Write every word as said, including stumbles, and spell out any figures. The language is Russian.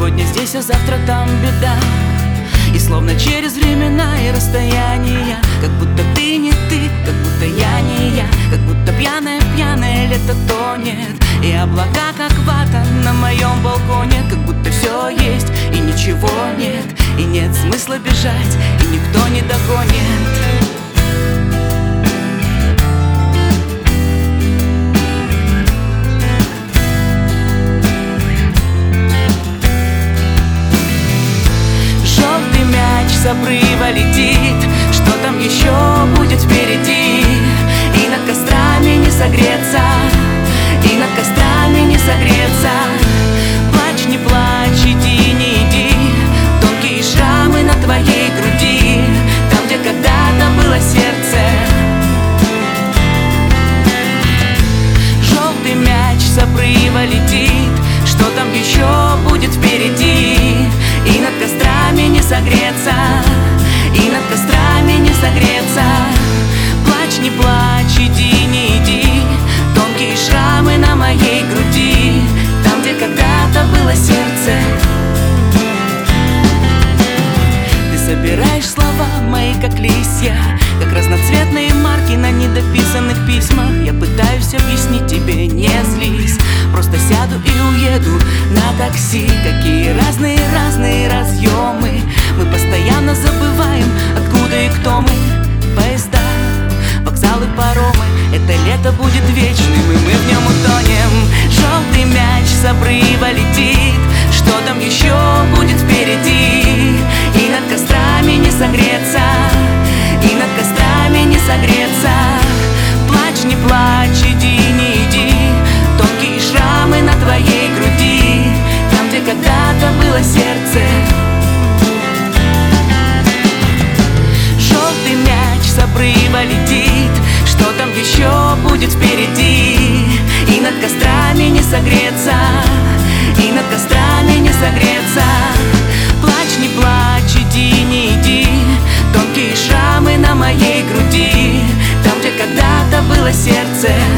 Сегодня здесь, а завтра там беда. И словно через времена и расстояния, как будто ты не ты, как будто я не я, как будто пьяное-пьяное лето тонет, и облака как вата на моем балконе. Как будто все есть и ничего нет, и нет смысла бежать, и никто не догонит. С обрыва летит, что там еще будет впереди. И над кострами не согреться, и над кострами не согреться. Плачь, не плачь, иди, не иди. Тонкие шрамы на твоей груди, там, где когда-то было сердце. Желтый мяч с обрыва летит, что там еще будет впереди. И над кострами не согреться, и над кострами не согреться. Плачь, не плачь, иди, не иди. Тонкие шрамы на моей груди, там, где когда-то было сердце. Ты собираешь слова мои, как листья, как разноцветные марки на недописанных письмах. Я пытаюсь объяснить тебе, не злись, просто сяду и уеду на такси. Какие разные-разные разъемы, мы постоянно забываем, откуда и кто мы. Поезда, вокзалы, паромы, это лето будет вечным, и мы в нем утонем. Желтый мяч с обрыва летит, что там еще будет впереди. И над кострами не согреться, и над кострами не согреться. Плачь, не плачь, иди, не иди. Тонкие шрамы на твоей груди, там, где когда-то было сердце. Желтый мяч с обрыва летит, что там еще будет впереди. И над кострами не согреться, и над кострами не согреться. Плачь, не плачь, иди, не иди. Тонкие шрамы на моей груди, там, где когда-то было сердце.